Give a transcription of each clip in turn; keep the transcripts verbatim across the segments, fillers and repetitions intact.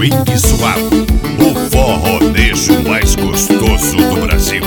swing suave, o forronejo mais gostoso do Brasil.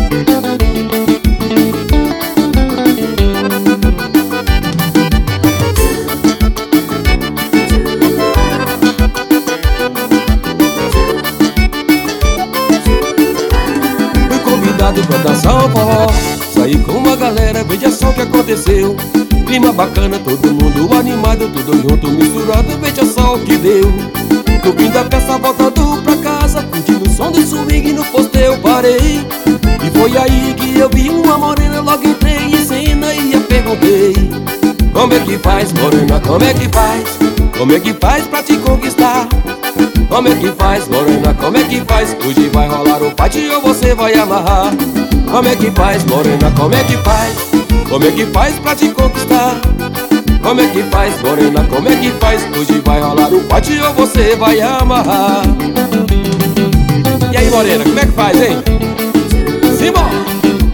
Fui convidado pra dançar um forró, saí com uma galera, veja só o que aconteceu. Clima bacana, todo mundo animado, tudo junto, misturado, veja só o que deu. No fim da festa, voltando pra casa, curtindo o som do swing, no posto eu parei. E foi aí que eu vi uma morena, logo entrei em cena e a perguntei: como é que faz, morena, como é que faz? Como é que faz pra te conquistar? Como é que faz, morena, como é que faz? Hoje vai rolar o fight ou você vai amarrar? Como é que faz, morena, como é que faz? Como é que faz pra te conquistar? Como é que faz, morena, como é que faz? Hoje vai rolar o fight ou você vai amarrar? E aí, morena, como é que faz, hein? Simbora!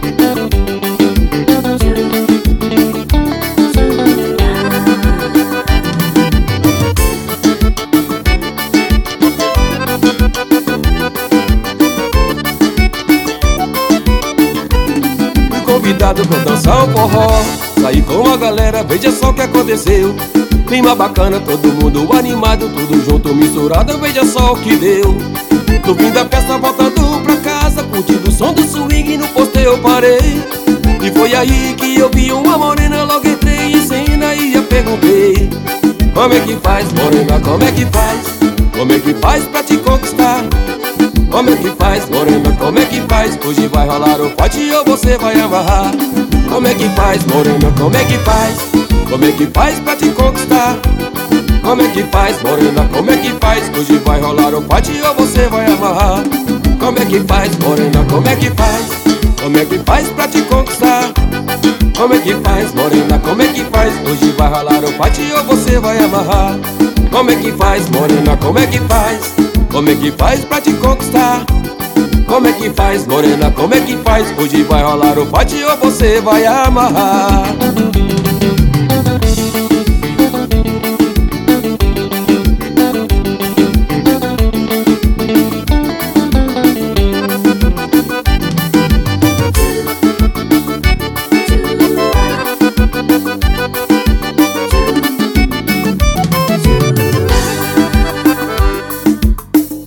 Convidado pra dançar um forró, saí com a galera, veja só o que aconteceu. Clima bacana, todo mundo animado, tudo junto, misturado, veja só o que deu. No fim da festa, voltando pra casa, curtindo o som do swing, no posto eu parei. E foi aí que eu vi uma morena, logo entrei em cena e a perguntei: como é que faz, morena, como é que faz? Como é que faz pra te conquistar? Como é que faz, morena, como é que faz? Hoje vai rolar o fight ou você vai amarrar? Como é que faz, morena, como é que faz? Como é que faz pra te conquistar? Como é que faz, morena, como é que faz? Hoje vai rolar o fight ou você vai amarrar? Como é que faz, morena, como é que faz? Como é que faz pra te conquistar? Como é que faz, morena, como é que faz? Hoje vai rolar o fight ou você vai amarrar? Como é que faz, morena, como é que faz? Como é que faz pra te conquistar? Como é que faz, morena, como é que faz? Hoje vai rolar o fight ou você vai amarrar?